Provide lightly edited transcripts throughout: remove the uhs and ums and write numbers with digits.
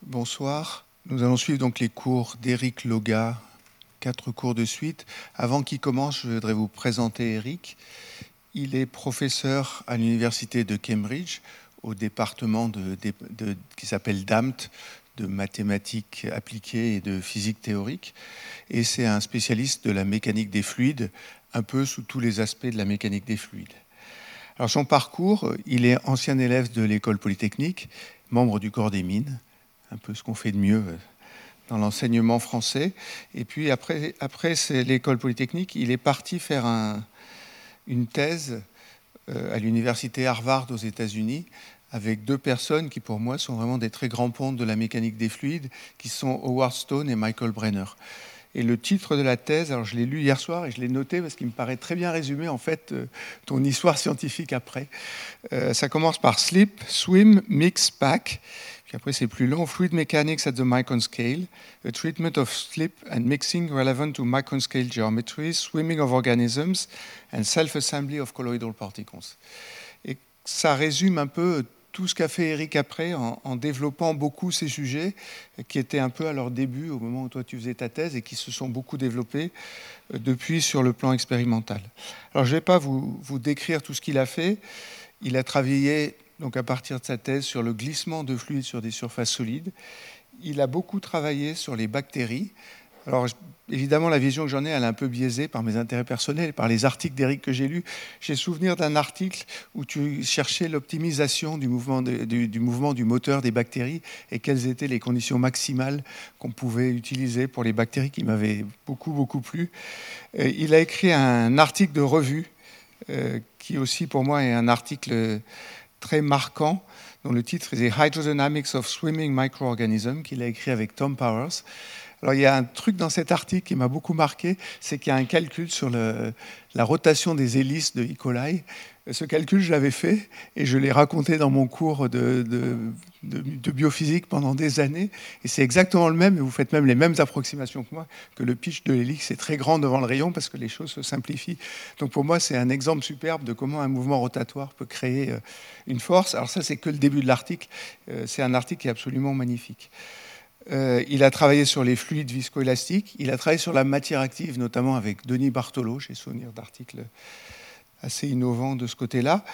Bonsoir. Nous allons suivre donc les cours d'Éric Loga, 4 cours de suite. Avant qu'il commence, je voudrais vous présenter Éric. Il est professeur à l'université de Cambridge, au département qui s'appelle DAMT, de mathématiques appliquées et de physique théorique. Et c'est un spécialiste de la mécanique des fluides, un peu sous tous les aspects de la mécanique des fluides. Alors son parcours, il est ancien élève de l'école polytechnique, membre du corps des mines, un peu ce qu'on fait de mieux dans l'enseignement français. Et puis après c'est l'école polytechnique, il est parti faire une thèse à l'université Harvard aux États-Unis avec 2 personnes qui pour moi sont vraiment des très grands pontes de la mécanique des fluides, qui sont Howard Stone et Michael Brenner. Et le titre de la thèse, alors je l'ai lu hier soir et je l'ai noté parce qu'il me paraît très bien résumé en fait ton histoire scientifique après. Ça commence par Slip, Swim, Mix, Pack. Puis après c'est plus long, Fluid Mechanics at the Micron Scale, a treatment of slip and mixing relevant to micron scale geometries, swimming of organisms and self-assembly of colloidal particles. Et ça résume un peu tout ce qu'a fait Éric après en développant beaucoup ces sujets qui étaient un peu à leur début au moment où toi tu faisais ta thèse et qui se sont beaucoup développés depuis sur le plan expérimental. Alors je ne vais pas vous décrire tout ce qu'il a fait. Il a travaillé donc à partir de sa thèse sur le glissement de fluides sur des surfaces solides. Il a beaucoup travaillé sur les bactéries. Alors, évidemment, la vision que j'en ai, elle est un peu biaisée par mes intérêts personnels, par les articles d'Éric que j'ai lus. J'ai souvenir d'un article où tu cherchais l'optimisation du mouvement du moteur des bactéries et quelles étaient les conditions maximales qu'on pouvait utiliser pour les bactéries qui m'avaient beaucoup, beaucoup plu. Il a écrit un article de revue qui aussi, pour moi, est un article très marquant, dont le titre est « Hydrodynamics of Swimming Microorganisms », qu'il a écrit avec Tom Powers. Alors, il y a un truc dans cet article qui m'a beaucoup marqué, c'est qu'il y a un calcul sur la rotation des hélices de E. coli. Ce calcul, je l'avais fait et je l'ai raconté dans mon cours de biophysique pendant des années. Et c'est exactement le même, et vous faites même les mêmes approximations que moi, que le pitch de l'hélice est très grand devant le rayon parce que les choses se simplifient. Donc pour moi, c'est un exemple superbe de comment un mouvement rotatoire peut créer une force. Alors ça, c'est que le début de l'article. C'est un article qui est absolument magnifique. Il a travaillé sur les fluides viscoélastiques, il a travaillé sur la matière active, notamment avec Denis Bartolo, j'ai souvenir d'articles assez innovants de ce côté-là.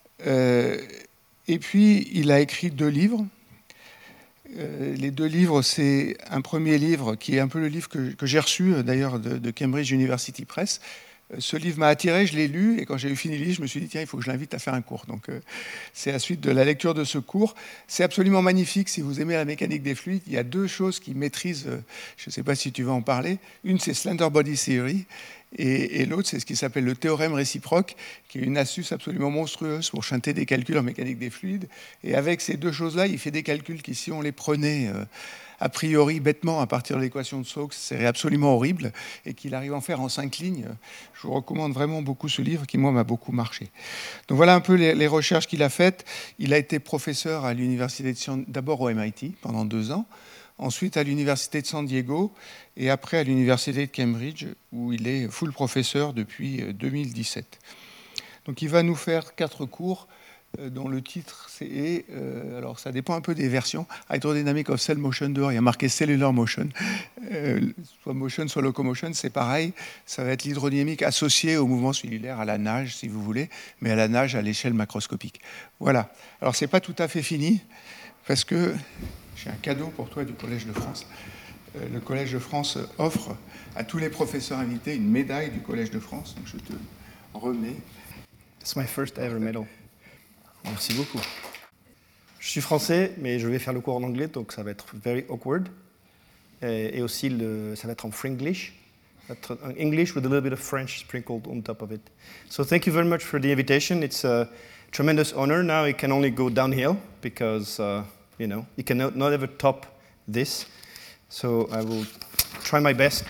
Et puis, il a écrit 2 livres. Les 2 livres, c'est un premier livre qui est un peu le livre que j'ai reçu, d'ailleurs, de Cambridge University Press. Ce livre m'a attiré, je l'ai lu, et quand j'ai eu fini le livre, je me suis dit, tiens, il faut que je l'invite à faire un cours. Donc, c'est à la suite de la lecture de ce cours. C'est absolument magnifique si vous aimez la mécanique des fluides. Il y a 2 choses qui maîtrisent, je ne sais pas si tu vas en parler. Une, c'est Slender Body Theory, et l'autre, c'est ce qui s'appelle le théorème réciproque, qui est une astuce absolument monstrueuse pour chanter des calculs en mécanique des fluides. Et avec ces 2 choses-là, il fait des calculs qui, si on les prenait a priori bêtement à partir de l'équation de Stokes, c'est absolument horrible, et qu'il arrive à en faire en 5 lignes. Je vous recommande vraiment beaucoup ce livre qui, moi, m'a beaucoup marché. Donc voilà un peu les recherches qu'il a faites. Il a été professeur à l'université d'abord au MIT pendant 2 ans, ensuite à l'université de San Diego, et après à l'université de Cambridge, où il est full professeur depuis 2017. Donc il va nous faire 4 cours dont le titre c'est, alors ça dépend un peu des versions, Hydrodynamic of Cell Motion, dehors il y a marqué Cellular Motion, soit motion, soit locomotion, c'est pareil, ça va être l'hydrodynamique associée au mouvement cellulaire, à la nage si vous voulez, mais à la nage à l'échelle macroscopique. Voilà, alors c'est pas tout à fait fini, parce que j'ai un cadeau pour toi du Collège de France. Le Collège de France offre à tous les professeurs invités une médaille du Collège de France, donc je te remets. It's my first ever medal. Merci beaucoup. Je suis français, mais je vais faire le cours en anglais, donc ça va être very awkward. Et aussi, ça va être en Fringlish. English with a little bit of French sprinkled on top of it. So thank you very much for the invitation. It's a tremendous honor. Now it can only go downhill because, you can not ever top this. So I will try my best.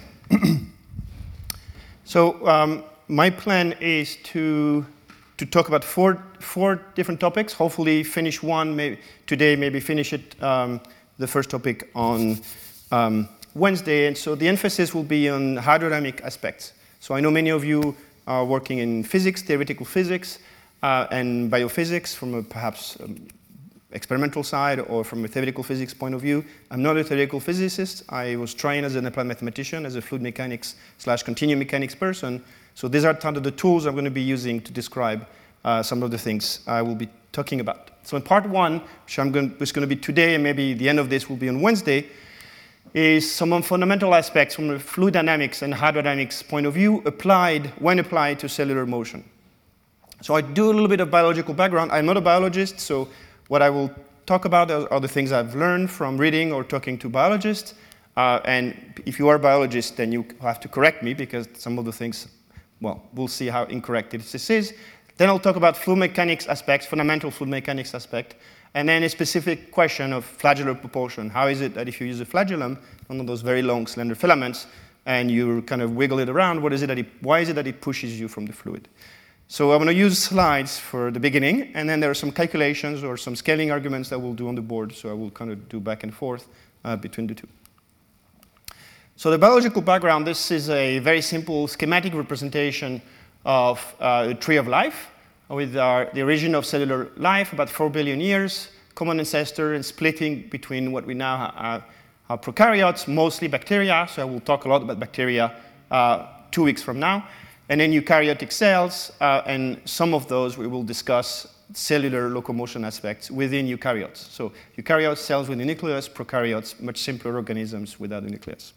So my plan is to talk about four different topics. Hopefully finish one maybe today, maybe finish it, the first topic on Wednesday. And so the emphasis will be on hydrodynamic aspects. So I know many of you are working in physics, theoretical physics, and biophysics from a perhaps experimental side or from a theoretical physics point of view. I'm not a theoretical physicist. I was trained as an applied mathematician, as a fluid mechanics / continuum mechanics person. So these are kind of the tools I'm going to be using to describe some of the things I will be talking about. So in part one, which is going to be today, and maybe the end of this will be on Wednesday, is some fundamental aspects from a fluid dynamics and hydrodynamics point of view when applied to cellular motion. So I do a little bit of biological background. I'm not a biologist, so what I will talk about are the things I've learned from reading or talking to biologists. And if you are a biologist, then you have to correct me, because some of the things, well, we'll see how incorrect this is. Then I'll talk about fluid mechanics aspects, fundamental fluid mechanics aspect, and then a specific question of flagellar propulsion. How is it that if you use a flagellum, one of those very long slender filaments, and you kind of wiggle it around, why is it that it pushes you from the fluid? So I'm going to use slides for the beginning, and then there are some calculations or some scaling arguments that we'll do on the board, so I will kind of do back and forth between the two. So the biological background, this is a very simple schematic representation of a tree of life, with the origin of cellular life about 4 billion years, common ancestor, and splitting between what we now are prokaryotes, mostly bacteria, so I will talk a lot about bacteria 2 weeks from now, and then eukaryotic cells, and some of those we will discuss cellular locomotion aspects within eukaryotes. So eukaryotes, cells with a nucleus, prokaryotes, much simpler organisms without a nucleus.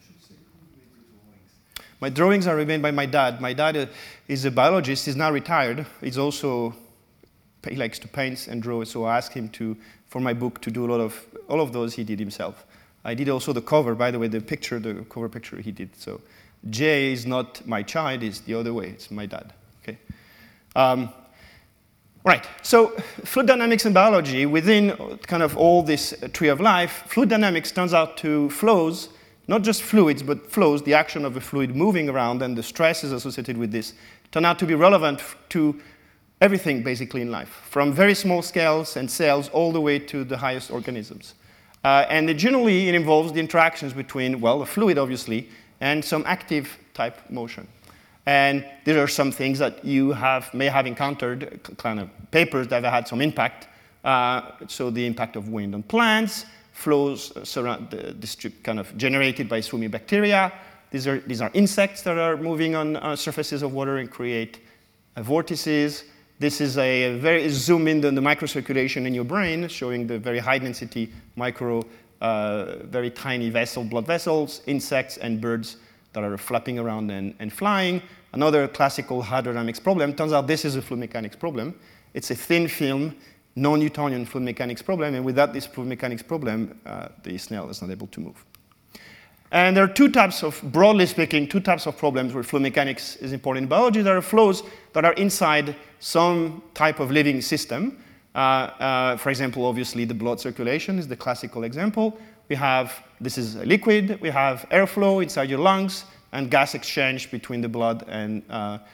My drawings are made by my dad. My dad is a biologist. He's now retired. He likes to paint and draw, so I asked him for my book, to do all of those he did himself. I did also the cover, by the way, the cover picture he did. So Jay is not my child, it's the other way, it's my dad. Okay. Right, so fluid dynamics and biology, within kind of all this tree of life, fluid dynamics turns out to flows, not just fluids, but flows, the action of a fluid moving around and the stresses associated with this, turn out to be relevant to everything basically in life, from very small scales and cells all the way to the highest organisms. And generally it involves the interactions between, well, a fluid obviously, and some active type motion. And there are some things that you may have encountered, kind of papers that have had some impact. So the impact of wind on plants, flows kind of generated by swimming bacteria. These are insects that are moving on surfaces of water and create vortices. This is a very zoom in on the microcirculation in your brain, showing the very high density very tiny blood vessels, insects and birds that are flapping around and flying. Another classical hydrodynamics problem. Turns out this is a fluid mechanics problem. It's a thin film, non-Newtonian fluid mechanics problem, and without this fluid mechanics problem, the snail is not able to move. And there are broadly speaking, two types of problems where fluid mechanics is important in biology. There are flows that are inside some type of living system. For example, obviously the blood circulation is the classical example. This is a liquid, we have airflow inside your lungs, and gas exchange between the blood and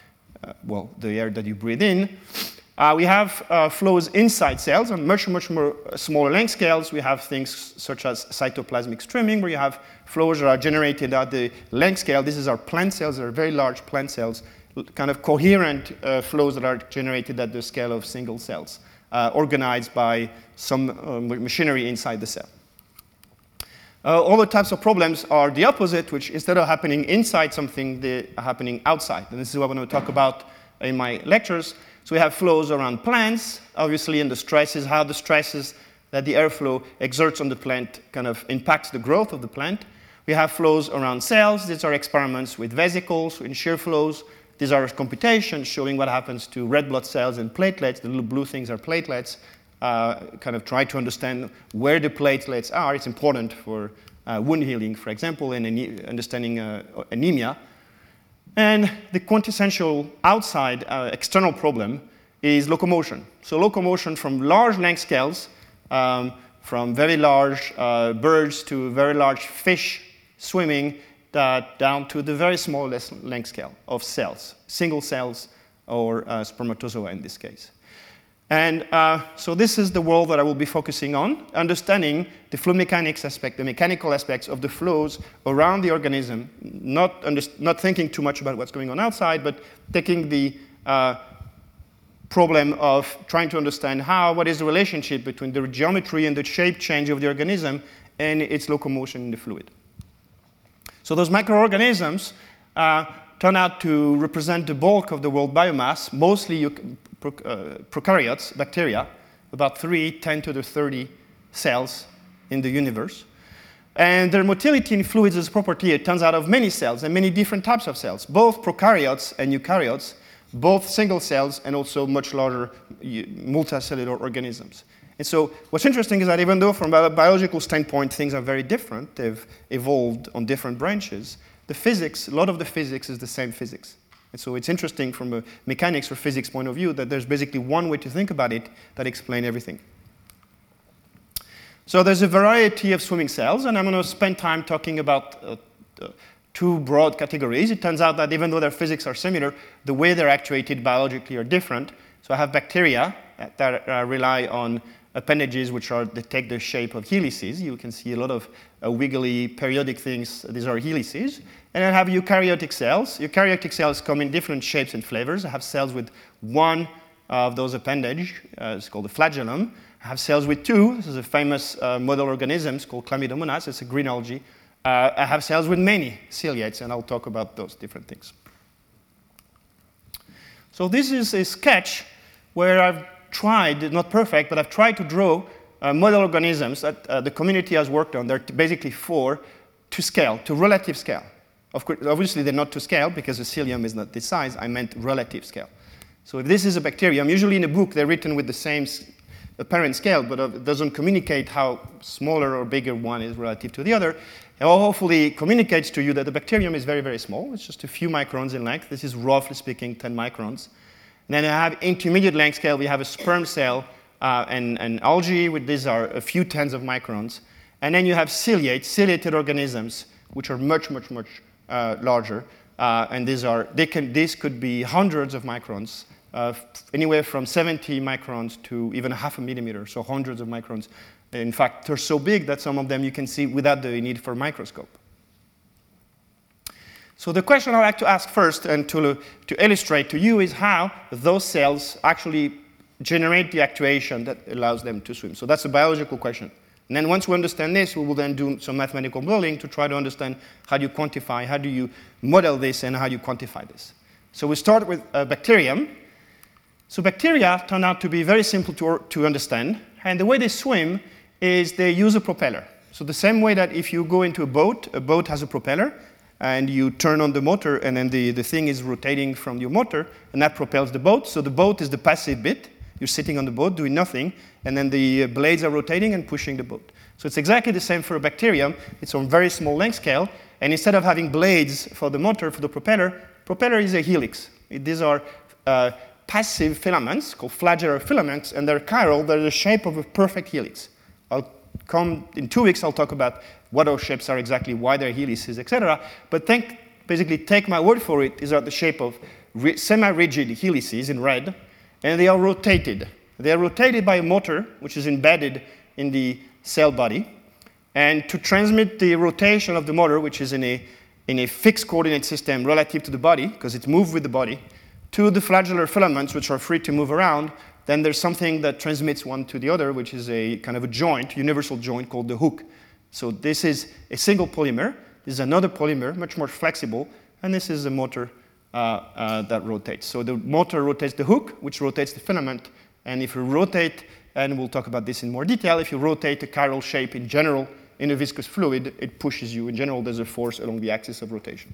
the air that you breathe in. We have flows inside cells on much more smaller length scales. We have things such as cytoplasmic streaming, where you have flows that are generated at the length scale. This is our plant cells, they're very large plant cells, kind of coherent flows that are generated at the scale of single cells, organized by some machinery inside the cell. All the types of problems are the opposite, which instead of happening inside something, they are happening outside. And this is what I'm going to talk about in my lectures. So we have flows around plants, obviously, and how the stresses that the airflow exerts on the plant kind of impacts the growth of the plant. We have flows around cells. These are experiments with vesicles, in shear flows. These are computations showing what happens to red blood cells and platelets. The little blue things are platelets. Kind of try to understand where the platelets are. It's important for wound healing, for example, and understanding anemia. And the quintessential outside external problem is locomotion. So locomotion from large length scales, from very large birds to very large fish swimming, down to the very small length scale of cells, single cells or spermatozoa in this case. And so this is the world that I will be focusing on, understanding the fluid mechanics aspect, the mechanical aspects of the flows around the organism, not thinking too much about what's going on outside, but taking the problem of trying to understand what is the relationship between the geometry and the shape change of the organism and its locomotion in the fluid. So those microorganisms turn out to represent the bulk of the world biomass, mostly prokaryotes, bacteria, about 10 to the 30 cells in the universe. And their motility in fluids is a property, it turns out, of many cells and many different types of cells, both prokaryotes and eukaryotes, both single cells and also much larger multicellular organisms. And so what's interesting is that even though from a biological standpoint things are very different, they've evolved on different branches, the physics, a lot of the physics is the same physics. And so it's interesting from a mechanics or physics point of view that there's basically one way to think about it that explains everything. So there's a variety of swimming cells, and I'm going to spend time talking about two broad categories. It turns out that even though their physics are similar, the way they're actuated biologically are different. So I have bacteria that rely on appendages which take the shape of helices. You can see a lot of wiggly periodic things. These are helices. And I have eukaryotic cells. Eukaryotic cells come in different shapes and flavors. I have cells with one of those appendages. It's called the flagellum. I have cells with two. This is a famous model organism called Chlamydomonas. It's a green algae. I have cells with many ciliates, and I'll talk about those different things. So this is a sketch where I've tried, not perfect, but I've tried to draw model organisms that the community has worked on. They're basically four to scale, to relative scale. Of course, obviously, they're not to scale because the cilium is not this size. I meant relative scale. So if this is a bacterium, usually in a book, they're written with the same apparent scale, but it doesn't communicate how smaller or bigger one is relative to the other. It hopefully communicates to you that the bacterium is very, very small. It's just a few microns in length. This is roughly speaking 10 microns. And then I have intermediate length scale. We have a sperm cell and algae. These are a few tens of microns. And then you have ciliated organisms, which are much, much, much larger. And these could be hundreds of microns, anywhere from 70 microns to even half a millimeter, so hundreds of microns. In fact, they're so big that some of them you can see without the need for a microscope. So the question I like to ask first and to illustrate to you is how those cells actually generate the actuation that allows them to swim. So that's a biological question. And then once we understand this, we will then do some mathematical modeling to try to understand how do you quantify, how do you model this, and how do you quantify this. So we start with a bacterium. So bacteria turn out to be very simple to understand. And the way they swim is they use a propeller. So the same way that if you go into a boat has a propeller, and you turn on the motor, and then the thing is rotating from your motor, and that propels the boat. So the boat is the passive bit. You're sitting on the boat doing nothing, and then the blades are rotating and pushing the boat. So it's exactly the same for a bacterium. It's on very small length scale, and instead of having blades for the motor, for the propeller is a helix. These are passive filaments called flagellar filaments, and they're chiral. They're the shape of a perfect helix. In 2 weeks, I'll talk about what those shapes are exactly, why they're helices, etc. But basically, take my word for it, these are the shape of semi-rigid helices in red, and they are rotated. They are rotated by a motor, which is embedded in the cell body. And to transmit the rotation of the motor, which is in a fixed coordinate system relative to the body, because it's moved with the body, to the flagellar filaments, which are free to move around, then there's something that transmits one to the other, which is a kind of a joint, universal joint called the hook. So this is a single polymer. This is another polymer, much more flexible, and this is a motor that rotates. So the motor rotates the hook, which rotates the filament, and if you rotate, and we'll talk about this in more detail, if you rotate a chiral shape in general in a viscous fluid, it pushes you. In general, there's a force along the axis of rotation.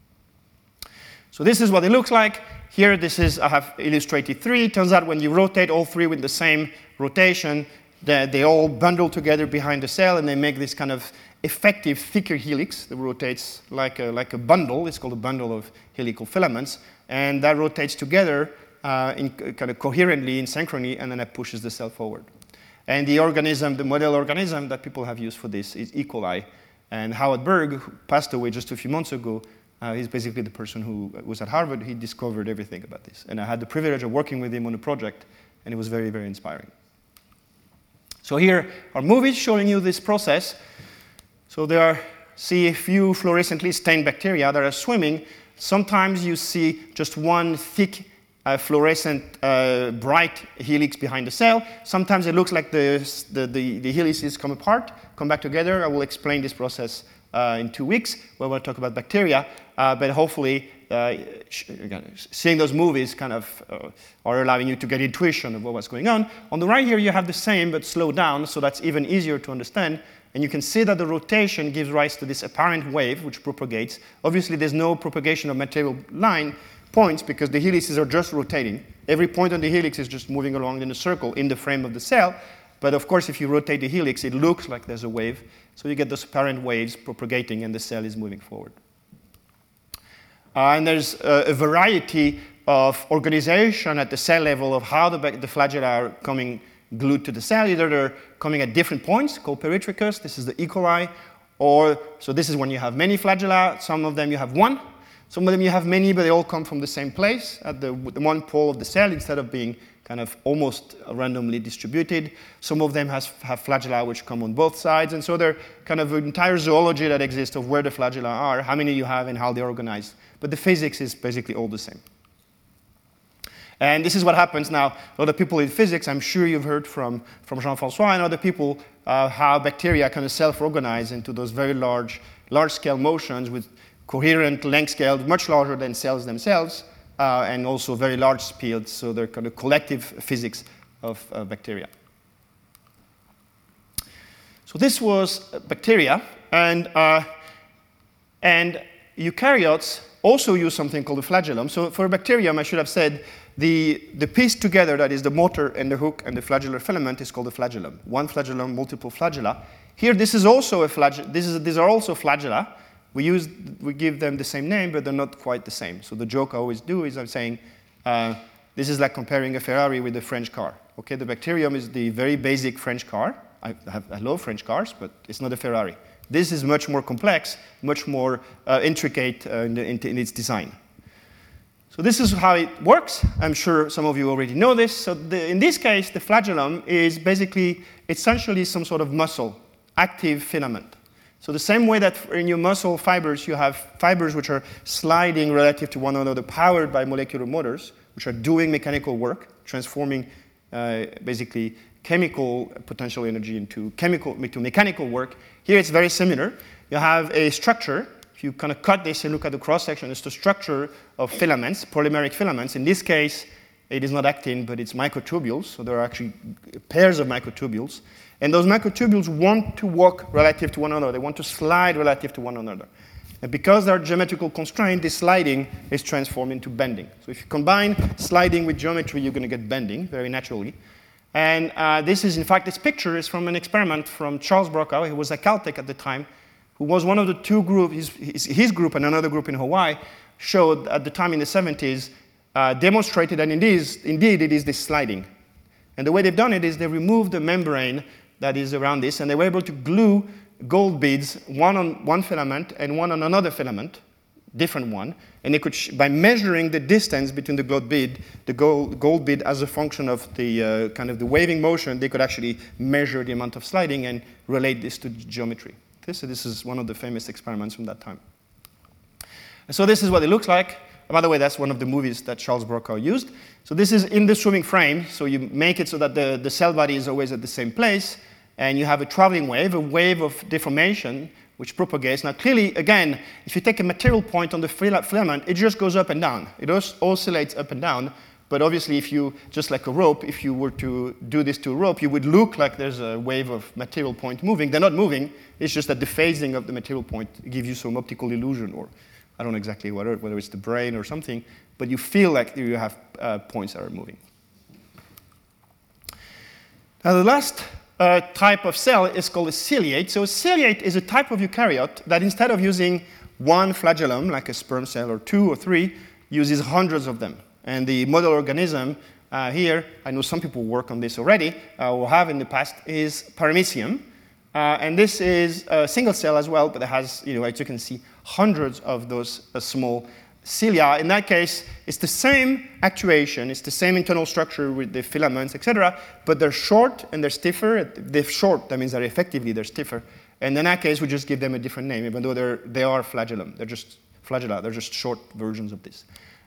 So this is what it looks like. Here, I have illustrated 3. It turns out when you rotate all 3 with the same rotation, they all bundle together behind the cell, and they make this kind of effective, thicker helix that rotates like a bundle. It's called a bundle of helical filaments, and that rotates together kind of coherently in synchrony, and then it pushes the cell forward. And the model organism that people have used for this is E. coli. And Howard Berg, who passed away just a few months ago, he's basically the person who was at Harvard. He discovered everything about this. And I had the privilege of working with him on a project, and it was very, very inspiring. So here are movies showing you this process. So see a few fluorescently stained bacteria that are swimming. Sometimes you see just one thick fluorescent, bright helix behind the cell. Sometimes it looks like the helices come apart, come back together. I will explain this process in 2 weeks when we'll talk about bacteria. But hopefully, seeing those movies kind of are allowing you to get intuition of what was going on. On the right here, you have the same, but slowed down, so that's even easier to understand. And you can see that the rotation gives rise to this apparent wave, which propagates. Obviously, there's no propagation of material line points because the helices are just rotating. Every point on the helix is just moving along in a circle in the frame of the cell. But of course, if you rotate the helix, it looks like there's a wave. So you get those apparent waves propagating, and the cell is moving forward. And there's a variety of organization at the cell level of how the flagella are coming glued to the cell. Either they're coming at different points, called peritrachus. This is the E. coli. So this is when you have many flagella. Some of them you have one. Some of them you have many, but they all come from the same place at the one pole of the cell instead of being kind of almost randomly distributed. Some of them have flagella which come on both sides. And so they're kind of an entire zoology that exists of where the flagella are, how many you have, and how they're organized. But the physics is basically all the same. And this is what happens now. A lot of people in physics, I'm sure you've heard from Jean-François and other people, how bacteria kind of self-organize into those very large-scale motions with coherent length scale, much larger than cells themselves, and also very large fields. So they're kind of collective physics of bacteria. So this was bacteria, and eukaryotes also use something called a flagellum. So for a bacterium, I should have said the piece together that is the motor and the hook and the flagellar filament is called a flagellum. One flagellum, multiple flagella. Here, this is also a flagella. These are also flagella. We give them the same name, but they're not quite the same. So the joke I always do is I'm saying this is like comparing a Ferrari with a French car. Okay, the bacterium is the very basic French car. I love French cars, but it's not a Ferrari. This is much more complex, much more intricate in its design. So this is how it works. I'm sure some of you already know this. So in this case, the flagellum is basically essentially some sort of muscle, active filament. So the same way that in your muscle fibers, you have fibers which are sliding relative to one another, powered by molecular motors, which are doing mechanical work, transforming basically chemical potential energy into mechanical work. Here it's very similar. You have a structure. If you kind of cut this and look at the cross-section, it's the structure of filaments, polymeric filaments. In this case, it is not actin, but it's microtubules. So there are actually pairs of microtubules. And those microtubules want to walk relative to one another. They want to slide relative to one another. And because they're geometrical constrained, this sliding is transformed into bending. So if you combine sliding with geometry, you're going to get bending very naturally. And this picture is from an experiment from Charles Brokaw. He was at Caltech at the time, who was one of the two groups, his group and another group in Hawaii, showed at the time in the 70s, demonstrated that indeed it is this sliding. And the way they've done it is they removed the membrane that is around this, and they were able to glue gold beads, one on one filament and one on another filament, different one, and they could, by measuring the distance between the gold bead as a function of the kind of the waving motion, they could actually measure the amount of sliding and relate this to geometry. So this is one of the famous experiments from that time. And so this is what it looks like. By the way, that's one of the movies that Charles Brokaw used. So this is in the swimming frame. So you make it so that the cell body is always at the same place. And you have a traveling wave, a wave of deformation, which propagates. Now, clearly, again, if you take a material point on the filament, it just goes up and down. It oscillates up and down. But obviously, if you, just like a rope, if you were to do this to a rope, you would look like there's a wave of material point moving. They're not moving. It's just that the phasing of the material point gives you some optical illusion, or I don't know exactly whether it's the brain or something, but you feel like you have points that are moving. Now, the last type of cell is called a ciliate. So a ciliate is a type of eukaryote that instead of using one flagellum, like a sperm cell, or 2 or 3, uses hundreds of them. And the model organism here, I know some people work on this already, or have in the past, is Paramecium. And this is a single cell as well, but it has, as you can see, hundreds of those small cilia. In that case, it's the same actuation, it's the same internal structure with the filaments, etc., but they're short and they're stiffer. They're short, that means that effectively they're stiffer. And in that case, we just give them a different name, even though they are flagellum. They're just flagella. They're just short versions of this.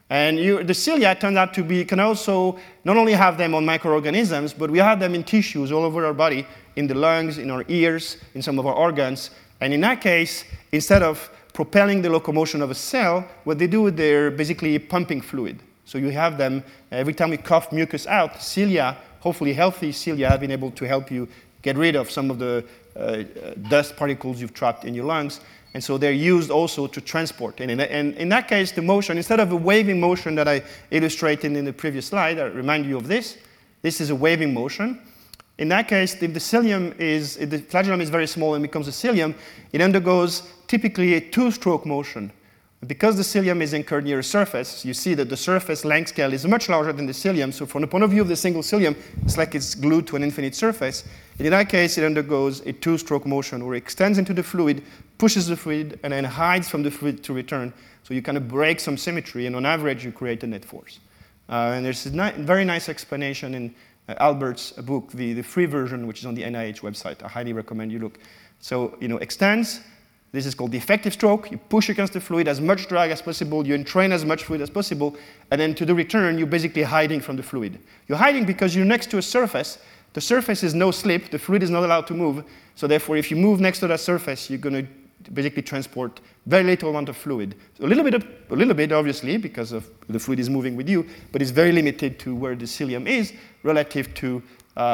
And the cilia turned out to be, can also not only have them on microorganisms, but we have them in tissues all over our body, in the lungs, in our ears, in some of our organs. And in that case, instead of propelling the locomotion of a cell, what they do, they're basically pumping fluid. So you have them, every time we cough mucus out, cilia, hopefully healthy cilia, have been able to help you get rid of some of the dust particles you've trapped in your lungs. And so they're used also to transport. And in that case, the motion, instead of a waving motion that I illustrated in the previous slide, I remind you of this. This is a waving motion. In that case, if the flagellum is very small and becomes a cilium, it undergoes typically a two-stroke motion. Because the cilium is anchored near a surface, you see that the surface length scale is much larger than the cilium. So from the point of view of the single cilium, it's like it's glued to an infinite surface. And in that case, it undergoes a two-stroke motion where it extends into the fluid, pushes the fluid, and then hides from the fluid to return. So you kind of break some symmetry, and on average, you create a net force. And there's a very nice explanation in Albert's book, the free version, which is on the NIH website. I highly recommend you look. So, extends. This is called the effective stroke. You push against the fluid, as much drag as possible. You entrain as much fluid as possible. And then to the return, you're basically hiding from the fluid. You're hiding because you're next to a surface. The surface is no slip. The fluid is not allowed to move. So therefore, if you move next to that surface, you're going to basically transport very little amount of fluid. So a little bit, obviously, because of the fluid is moving with you, but it's very limited to where the cilium is relative to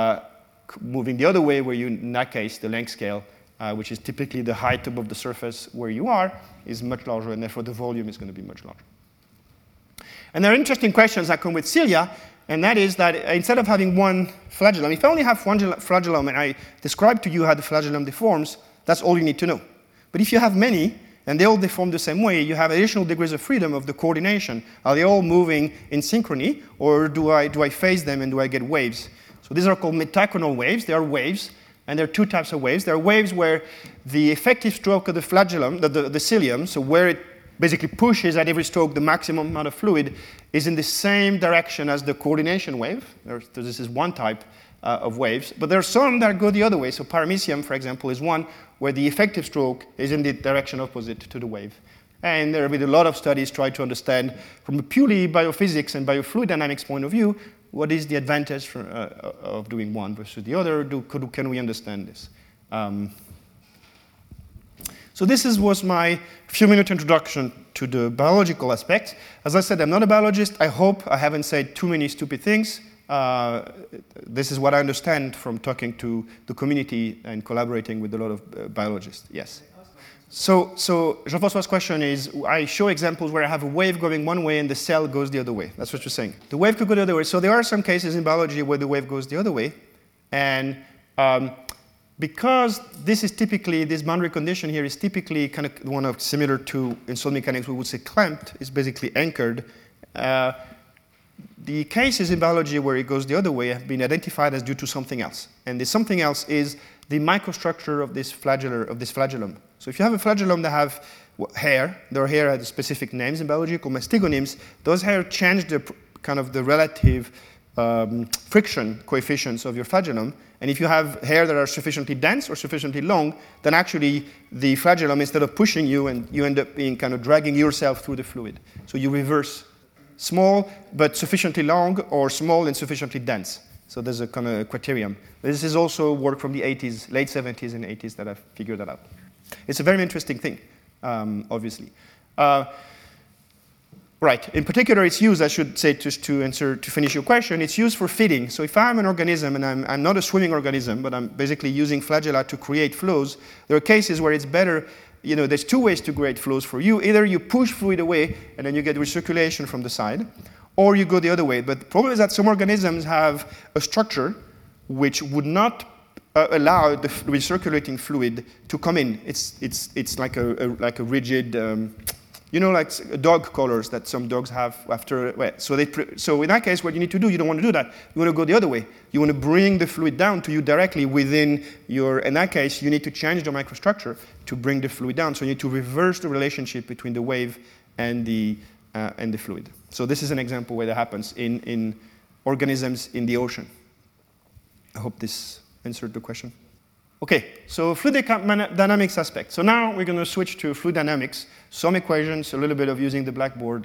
moving the other way, where you, in that case, the length scale, which is typically the height above the surface where you are, is much larger, and therefore the volume is going to be much larger. And there are interesting questions that come with cilia, and that is that instead of having one flagellum, if I only have one flagellum and I describe to you how the flagellum deforms, that's all you need to know. But if you have many, and they all deform the same way, you have additional degrees of freedom of the coordination. Are they all moving in synchrony, or do I phase them and do I get waves? So these are called metachronal waves. They are waves. And there are two types of waves. There are waves where the effective stroke of the flagellum, the cilium, so where it basically pushes at every stroke the maximum amount of fluid, is in the same direction as the coordination wave. This is one type of waves. But there are some that go the other way. So paramecium, for example, is one where the effective stroke is in the direction opposite to the wave. And there have been a lot of studies trying to understand, from a purely biophysics and biofluid dynamics point of view, what is the advantage of doing one versus the other? Can we understand this? So this was my few-minute introduction to the biological aspect. As I said, I'm not a biologist. I hope I haven't said too many stupid things. This is what I understand from talking to the community and collaborating with a lot of biologists. Yes. So Jean-François's question is, I show examples where I have a wave going one way and the cell goes the other way. That's what you're saying. The wave could go the other way. So there are some cases in biology where the wave goes the other way. And because this boundary condition here is typically kind of one of similar to, in solid mechanics, we would say clamped, is basically anchored. The cases in biology where it goes the other way have been identified as due to something else. And the something else is the microstructure of this flagellum. So if you have a flagellum that have hair, their hair has specific names in biology called mastigonyms, those hair change the kind of the relative friction coefficients of your flagellum. And if you have hair that are sufficiently dense or sufficiently long, then actually the flagellum, instead of pushing you, and you end up being kind of dragging yourself through the fluid. So you reverse small but sufficiently long, or small and sufficiently dense. So there's a kind of criterion. This is also work from the 80s, late 70s and 80s that have figured that out. It's a very interesting thing, obviously. Right. In particular, it's used, I should say, to finish your question, it's used for feeding. So if I'm an organism, and I'm not a swimming organism, but I'm basically using flagella to create flows, there are cases where it's better, there's two ways to create flows for you. Either you push fluid away, and then you get recirculation from the side, or you go the other way. But the problem is that some organisms have a structure which would not allow the recirculating fluid to come in. It's like a rigid, like dog collars that some dogs have after. So in that case, what you need to do, you don't want to do that. You want to go the other way. You want to bring the fluid down to you directly within your. In that case, you need to change the microstructure to bring the fluid down. So you need to reverse the relationship between the wave and the fluid. So this is an example where that happens in organisms in the ocean. I hope this answered the question. Okay, so fluid dynamics aspect. So now we're going to switch to fluid dynamics, some equations, a little bit of using the blackboard,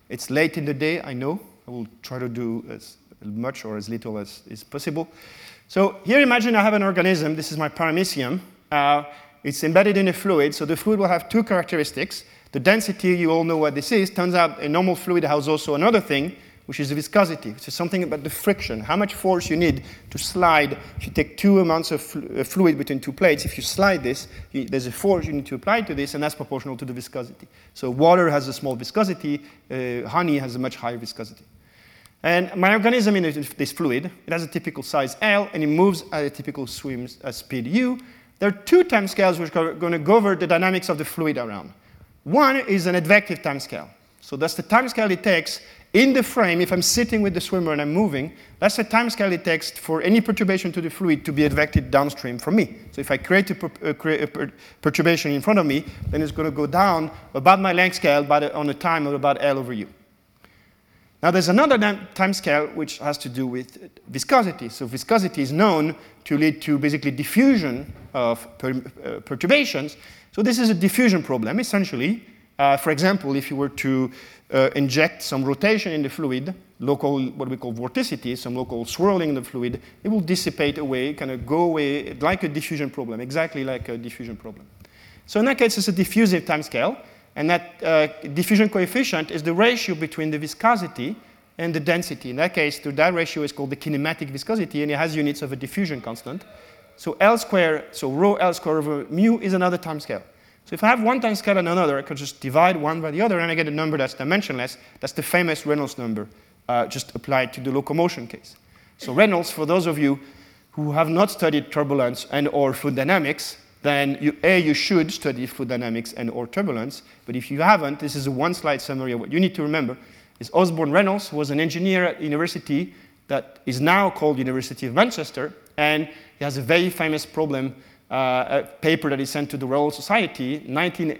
It's late in the day, I know. I will try to do as much or as little as is possible. So here imagine I have an organism. This is my paramecium. It's embedded in a fluid, so the fluid will have two characteristics. The density, you all know what this is. Turns out a normal fluid has also another thing, which is the viscosity, which is something about the friction, how much force you need to slide. If you take two amounts of fluid between two plates, if you slide this, there's a force you need to apply to this, and that's proportional to the viscosity. So water has a small viscosity, honey has a much higher viscosity. And my organism in this fluid, it has a typical size L, and it moves at a typical swim speed U. There are two timescales which are going to govern the dynamics of the fluid around. One is an advective timescale. So that's the timescale it takes in the frame, if I'm sitting with the swimmer and I'm moving, that's the timescale it takes for any perturbation to the fluid to be advected downstream from me. So if I create a perturbation in front of me, then it's going to go down about my length scale on a time of about L over U. Now there's another time scale which has to do with viscosity. So viscosity is known to lead to basically diffusion of perturbations. So this is a diffusion problem, essentially. For example, if you were to inject some rotation in the fluid, local, what we call vorticity, some local swirling in the fluid, it will dissipate away, kind of go away like a diffusion problem, exactly like a diffusion problem. So in that case, it's a diffusive timescale, and that diffusion coefficient is the ratio between the viscosity and the density. In that case, that ratio is called the kinematic viscosity, and it has units of a diffusion constant. So L squared, so rho L squared over mu is another timescale. So if I have one timescale and another, I could just divide one by the other, and I get a number that's dimensionless. That's the famous Reynolds number, just applied to the locomotion case. So Reynolds, for those of you who have not studied turbulence and or fluid dynamics, then you should study fluid dynamics and or turbulence. But if you haven't, this is a one-slide summary of what you need to remember. Is Osborne Reynolds was an engineer at university that is now called University of Manchester, and he has a very famous problem, a paper that he sent to the Royal Society in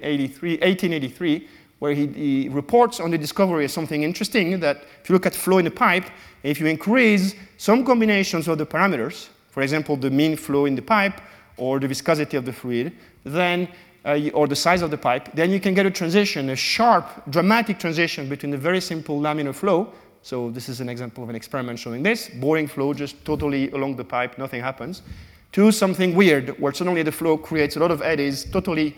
1883, where he reports on the discovery of something interesting, that if you look at flow in a pipe, if you increase some combinations of the parameters, for example, the mean flow in the pipe or the viscosity of the fluid, then or the size of the pipe, then you can get a transition, a sharp, dramatic transition between a very simple laminar flow. So this is an example of an experiment showing this, boring flow, just totally along the pipe, nothing happens, to something weird, where suddenly the flow creates a lot of eddies, totally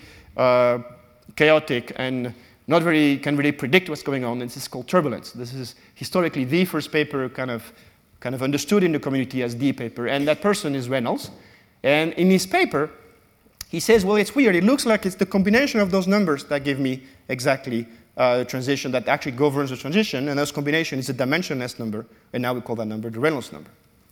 chaotic, and not very can really predict what's going on. This is called turbulence. This is historically the first paper kind of understood in the community as the paper, and that person is Reynolds. And in his paper, he says, well, it's weird. It looks like it's the combination of those numbers that give me exactly a transition that actually governs the transition, and those combination is a dimensionless number, and now we call that number the Reynolds number.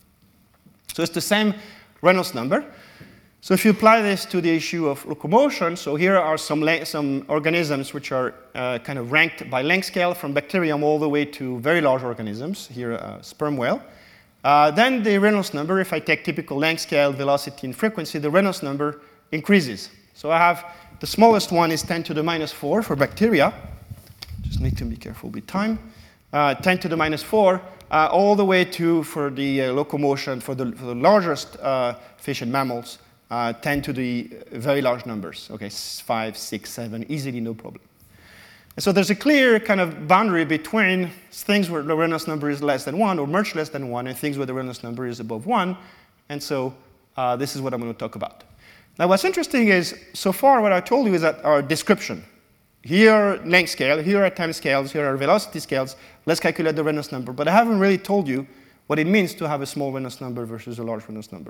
So it's the same Reynolds number. So if you apply this to the issue of locomotion, so here are some organisms which are kind of ranked by length scale from bacterium all the way to very large organisms, here sperm whale. Then the Reynolds number, if I take typical length scale, velocity, and frequency, the Reynolds number increases. So I have the smallest one is 10 to the minus 4 for bacteria. Just need to be careful with time. 10 to the minus 4, all the way to, for the locomotion, for the largest fish and mammals, 10 to the very large numbers. Okay, 5, 6, 7, easily, no problem. And so there's a clear kind of boundary between things where the Reynolds number is less than 1 or much less than 1 and things where the Reynolds number is above 1. And so this is what I'm going to talk about. Now what's interesting is, so far what I told you is that our description. Here are length scale, here are time scales, here are velocity scales. Let's calculate the Reynolds number. But I haven't really told you what it means to have a small Reynolds number versus a large Reynolds number.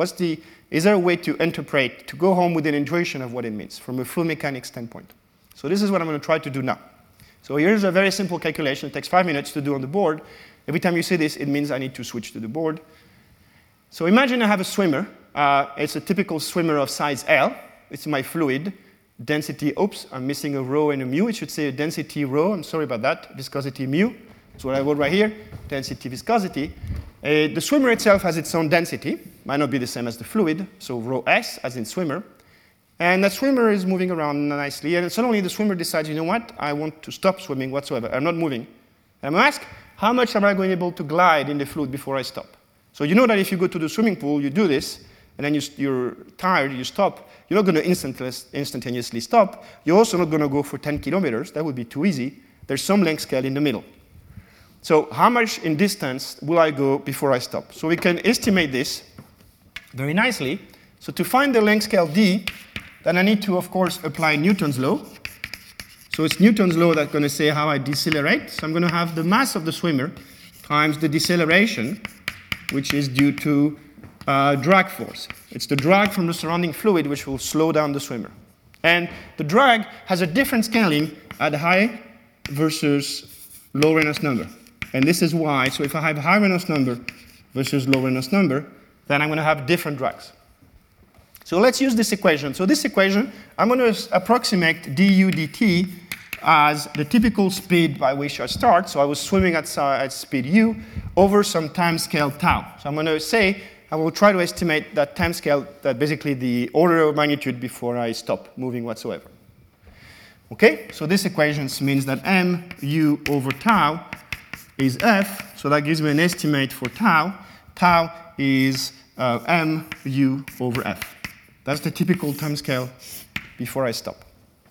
Is there a way to interpret, to go home with an intuition of what it means from a fluid mechanics standpoint? So this is what I'm going to try to do now. So here's a very simple calculation. It takes 5 minutes to do on the board. Every time you see this, it means I need to switch to the board. So imagine I have a swimmer. It's a typical swimmer of size L. It's my fluid. Density, oops, I'm missing a rho and a mu. It should say a density rho. I'm sorry about that. Viscosity mu. That's what I wrote right here. Density, viscosity. The swimmer itself has its own density. Might not be the same as the fluid. So rho S, as in swimmer. And that swimmer is moving around nicely. And suddenly the swimmer decides, you know what? I want to stop swimming whatsoever. I'm not moving. And I'm going to ask, how much am I going to be able to glide in the fluid before I stop? So you know that if you go to the swimming pool, you do this, and then you're tired, you stop. You're not going to instantaneously stop. You're also not going to go for 10 kilometers. That would be too easy. there's some length scale in the middle. So how much in distance will I go before I stop? So we can estimate this very nicely. So to find the length scale d, then I need to, of course, apply Newton's law. So it's Newton's law that's going to say how I decelerate. So I'm going to have the mass of the swimmer times the deceleration, which is due to drag force. It's the drag from the surrounding fluid which will slow down the swimmer. And the drag has a different scaling at high versus low Reynolds number. And this is why, so if I have high Reynolds number versus low Reynolds number, then I'm going to have different drags. So let's use this equation. So this equation, I'm going to approximate du dt as the typical speed by which I start. So I was swimming at speed u over some time scale tau. So I'm going to say, I will try to estimate that time scale, that basically the order of magnitude before I stop moving whatsoever. Okay, so this equation means that mu over tau is f, so that gives me an estimate for tau. Tau is mu over f. That's the typical time scale before I stop.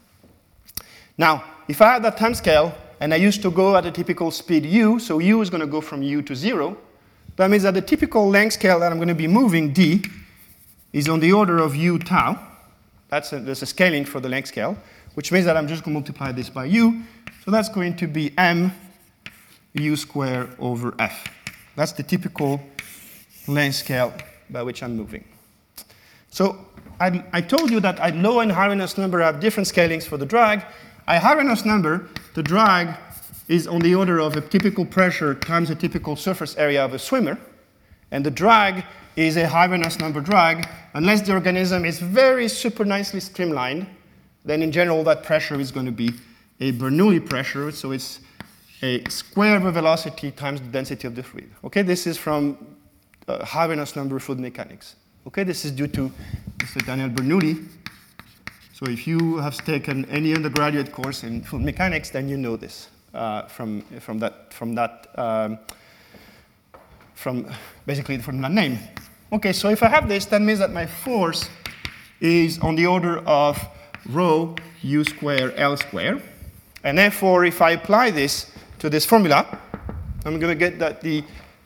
Now, if I had that time scale and I used to go at a typical speed u, so u is going to go from u to 0, that means that the typical length scale that I'm going to be moving, d, is on the order of u tau. There's a scaling for the length scale, which means that I'm just going to multiply this by u. So that's going to be m u squared over f. That's the typical length scale by which I'm moving. So I told you that at low and high Reynolds number have different scalings for the drag. At high Reynolds number, the drag is on the order of a typical pressure times a typical surface area of a swimmer. And the drag is a high Reynolds number drag. Unless the organism is very super nicely streamlined, then in general that pressure is going to be a Bernoulli pressure. So it's a square of a velocity times the density of the fluid. Okay, this is from high Reynolds number fluid mechanics. Okay, this is due to Mr. Daniel Bernoulli. So if you have taken any undergraduate course in fluid mechanics, then you know this from basically from that name. Okay, so if I have this, that means that my force is on the order of rho u squared L squared. And therefore, if I apply this to this formula, I'm going to get that the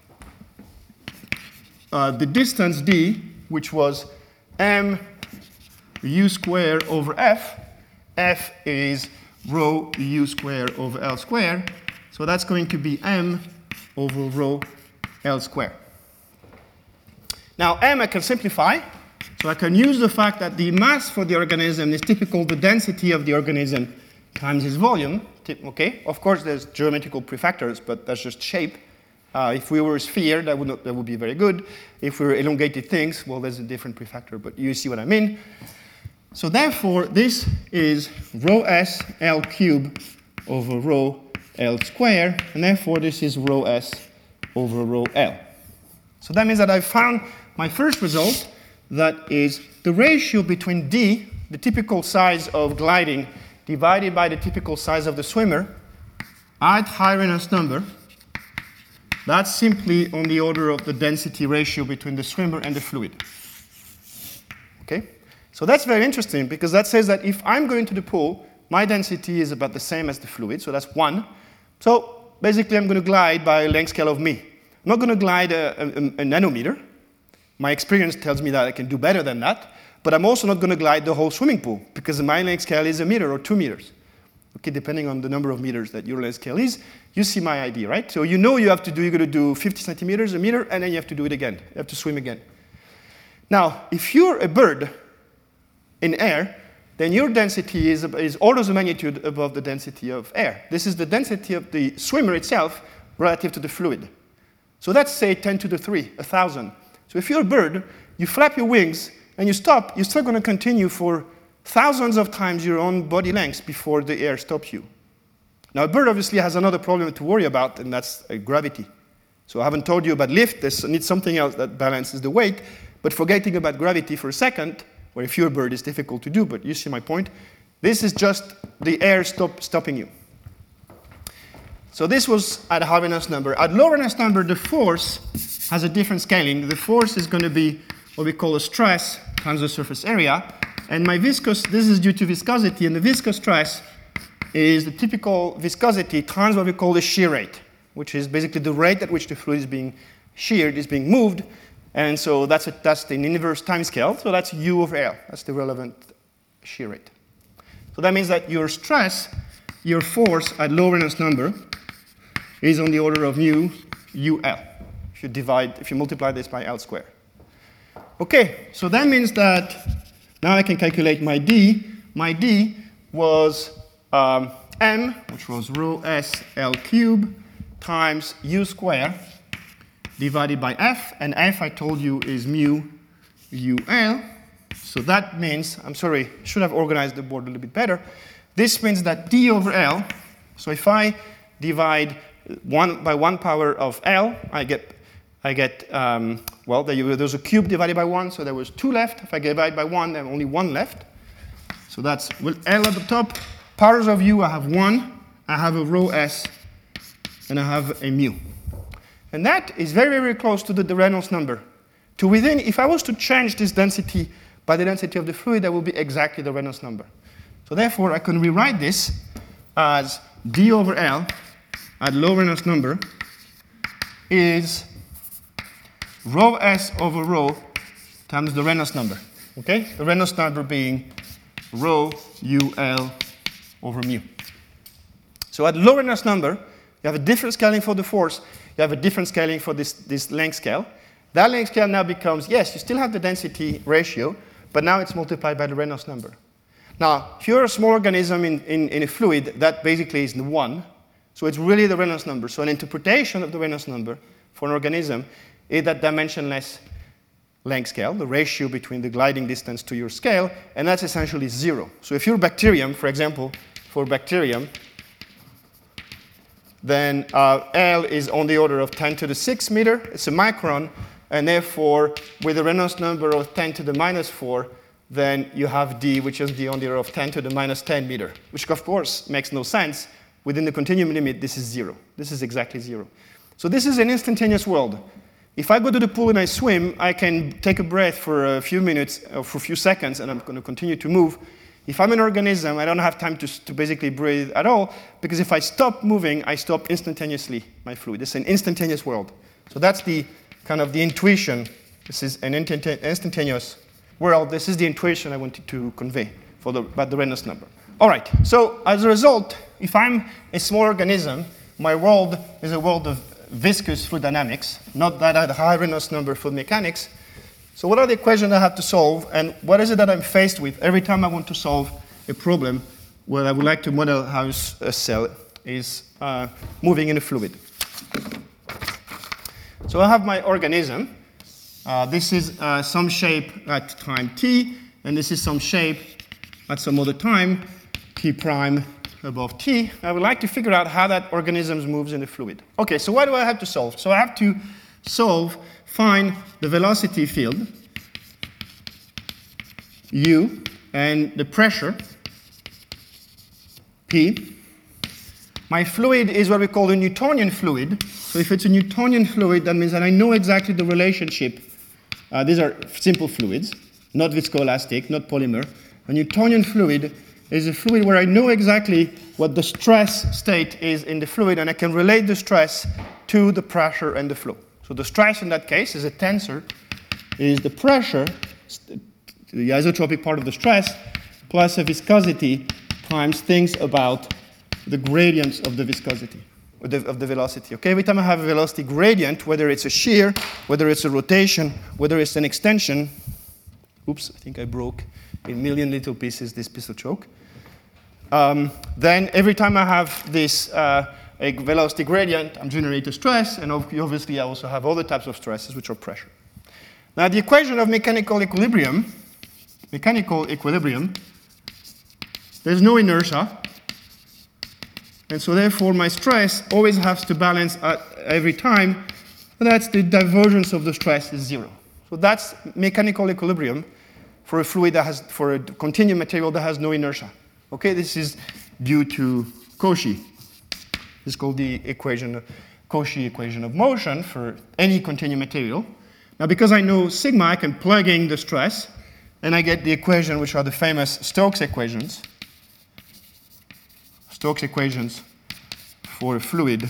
distance d, which was m u squared over f, f is rho u squared over L squared. So that's going to be m over rho L squared. Now m I can simplify. So I can use the fact that the mass for the organism is typical the density of the organism times its volume. Okay, of course there's geometrical prefactors, but that's just shape. If we were a sphere, that would be very good. If we were elongated things, well, there's a different prefactor, but you see what I mean. So therefore, this is rho s L cubed over rho L squared, and therefore this is rho s over rho L. So that means that I found my first result, that is the ratio between d, the typical size of gliding, divided by the typical size of the swimmer at high Reynolds number. That's simply on the order of the density ratio between the swimmer and the fluid. Okay? So that's very interesting, because that says that if I'm going to the pool, my density is about the same as the fluid, so that's 1. So basically I'm going to glide by a length scale of me. I'm not going to glide a nanometer. My experience tells me that I can do better than that, but I'm also not going to glide the whole swimming pool, because my length scale is 1 meter or 2 meters. Okay, depending on the number of meters that your length scale is, you see my idea, right? So you know you're going to do 50 centimeters, 1 meter, and then you have to do it again. You have to swim again. Now, if you're a bird in air, then your density is orders of magnitude above the density of air. This is the density of the swimmer itself relative to the fluid. So that's, say, 10 to the 3, 1,000. So if you're a bird, you flap your wings, and you stop, you're still going to continue for thousands of times your own body length before the air stops you. Now, a bird obviously has another problem to worry about, and that's gravity. So I haven't told you about lift. There needs something else that balances the weight. But forgetting about gravity for a second, where if you're a bird, it's difficult to do, but you see my point. This is just the air stopping you. So this was at high Reynolds number. At low Reynolds number, the force has a different scaling. The force is going to be what we call a stress times the surface area. And my viscous, this is due to viscosity, and the viscous stress is the typical viscosity times what we call the shear rate, which is basically the rate at which the fluid is being sheared, is being moved. And so that's the inverse time scale. So that's U over L. That's the relevant shear rate. So that means that your stress, your force at low Reynolds number is on the order of mu UL. If you multiply this by L squared. Okay, so that means that now I can calculate my D. My D was M, which was rho S L cubed times U squared divided by F, and F I told you is mu UL. So that means, I'm sorry, I should have organized the board a little bit better. This means that D over L, so if I divide 1 by 1 power of L, I get well, there's a cube divided by 1, so there was 2 left. If I divide by 1, there only 1 left. So that's with L at the top. Powers of U, I have 1. I have a rho S, and I have a mu. And that is very, very close to the Reynolds number. To within, if I was to change this density by the density of the fluid, that would be exactly the Reynolds number. So therefore, I can rewrite this as D over L at low Reynolds number is rho S over rho times the Reynolds number. Okay? The Reynolds number being rho UL over mu. So at low Reynolds number, you have a different scaling for the force. You have a different scaling for this length scale. That length scale now becomes, yes, you still have the density ratio, but now it's multiplied by the Reynolds number. Now, if you're a small organism in a fluid, that basically is 1. So it's really the Reynolds number. So an interpretation of the Reynolds number for an organism is that dimensionless length scale, the ratio between the gliding distance to your scale, and that's essentially 0. So if you're a bacterium, for example, for bacterium, then L is on the order of 10 to the 6 meter. It's a micron, and therefore, with a Reynolds number of 10 to the minus 4, then you have D, which is on the order of 10 to the minus 10 meter, which of course makes no sense. Within the continuum limit, this is 0. This is exactly 0. So this is an instantaneous world. If I go to the pool and I swim, I can take a breath for a few minutes, or for a few seconds, and I'm going to continue to move. If I'm an organism, I don't have time to basically breathe at all, because if I stop moving, I stop instantaneously my fluid. It's an instantaneous world. So that's the kind of the intuition. This is an instantaneous world. This is the intuition I wanted to convey about the Reynolds number. All right, so as a result, if I'm a small organism, my world is a world of viscous fluid dynamics, not that at a high Reynolds number fluid mechanics. So what are the equations I have to solve, and what is it that I'm faced with every time I want to solve a problem where I would like to model how a cell is moving in a fluid? So I have my organism. This is some shape at time t, and this is some shape at some other time, t prime above t. I would like to figure out how that organism moves in the fluid. Okay, so what do I have to solve? So I have to find the velocity field, u, and the pressure, p. My fluid is what we call a Newtonian fluid. So if it's a Newtonian fluid, that means that I know exactly the relationship. These are simple fluids, not viscoelastic, not polymer. A Newtonian fluid is a fluid where I know exactly what the stress state is in the fluid, and I can relate the stress to the pressure and the flow. So the stress in that case is a tensor, is the pressure, the isotropic part of the stress, plus a viscosity times things about the gradients of the viscosity, of the velocity. Okay, every time I have a velocity gradient, whether it's a shear, whether it's a rotation, whether it's an extension, oops, I think I broke in a million little pieces this piece of chalk. Then every time I have this a velocity gradient, I'm generating stress, and obviously I also have other types of stresses, which are pressure. Now the equation of mechanical equilibrium, there's no inertia, and so therefore my stress always has to balance at every time, and that's the divergence of the stress is 0. So that's mechanical equilibrium for a fluid that has, for a continuum material that has no inertia. Okay, this is due to Cauchy. This is called the Cauchy equation of motion for any continuum material. Now, because I know sigma, I can plug in the stress, and I get the equation, which are the famous Stokes equations. Stokes equations for a fluid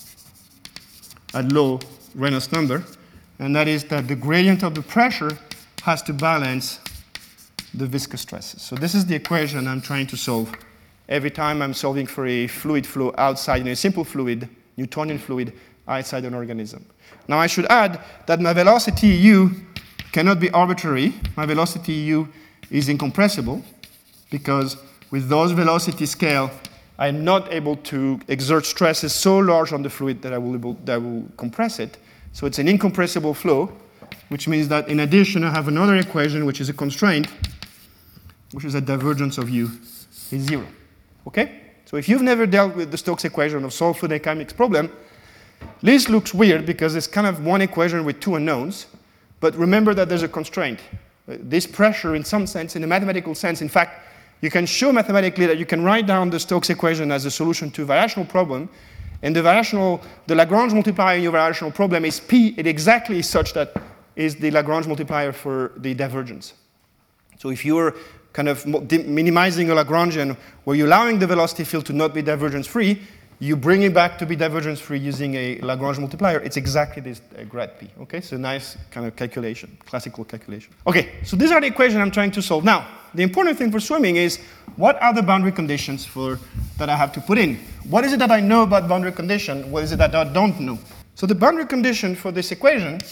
at low Reynolds number, and that is that the gradient of the pressure has to balance the viscous stresses. So this is the equation I'm trying to solve every time I'm solving for a fluid flow outside, in a simple fluid, Newtonian fluid, outside an organism. Now I should add that my velocity u cannot be arbitrary. My velocity u is incompressible, because with those velocity scale, I'm not able to exert stresses so large on the fluid that I will compress it. So it's an incompressible flow, which means that in addition, I have another equation, which is a constraint, which is that divergence of u is 0. Okay? So if you've never dealt with the Stokes equation of solved fluid dynamics problem, this looks weird because it's kind of one equation with two unknowns. But remember that there's a constraint. This pressure, in some sense, in a mathematical sense, in fact, you can show mathematically that you can write down the Stokes equation as a solution to a variational problem. And the Lagrange multiplier in your variational problem is P. It exactly is such that is the Lagrange multiplier for the divergence. So if you're kind of minimizing a Lagrangian where you're allowing the velocity field to not be divergence-free, you bring it back to be divergence-free using a Lagrange multiplier. It's exactly this grad P. Okay, so nice kind of calculation, classical calculation. Okay, so these are the equations I'm trying to solve. Now, the important thing for swimming is what are the boundary conditions that I have to put in? What is it that I know about boundary condition? What is it that I don't know? So the boundary condition for this equation,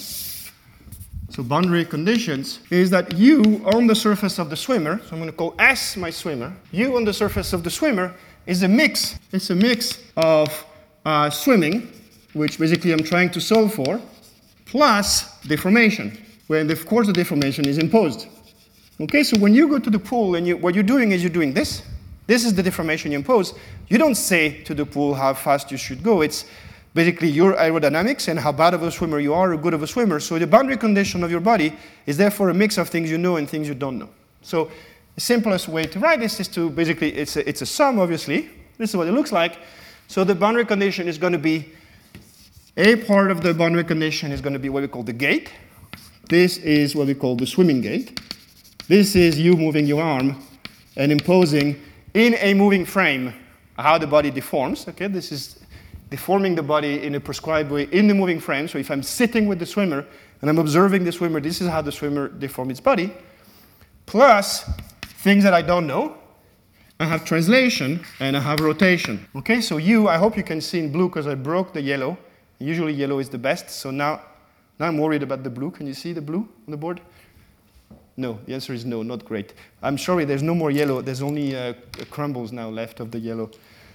so boundary conditions, is that u on the surface of the swimmer, so I'm going to call S my swimmer, u on the surface of the swimmer is a mix. It's a mix of swimming, which basically I'm trying to solve for, plus deformation, where of course the deformation is imposed. Okay, so when you go to the pool and what you're doing is you're doing this. This is the deformation you impose. You don't say to the pool how fast you should go. It's basically your aerodynamics and how bad of a swimmer you are or good of a swimmer. So the boundary condition of your body is therefore a mix of things you know and things you don't know. So the simplest way to write this is to basically, it's a sum, obviously. This is what it looks like. So the boundary condition is going to be, a part of the boundary condition is going to be what we call the gate. This is what we call the swimming gate. This is you moving your arm and imposing in a moving frame how the body deforms. Okay, this is deforming the body in a prescribed way in the moving frame. So if I'm sitting with the swimmer and I'm observing the swimmer, this is how the swimmer deforms its body. Plus things that I don't know. I have translation and I have rotation. Okay, so I hope you can see in blue because I broke the yellow. Usually yellow is the best. So now I'm worried about the blue. Can you see the blue on the board? No, the answer is no, not great. I'm sorry, there's no more yellow. There's only crumbles now left of the yellow.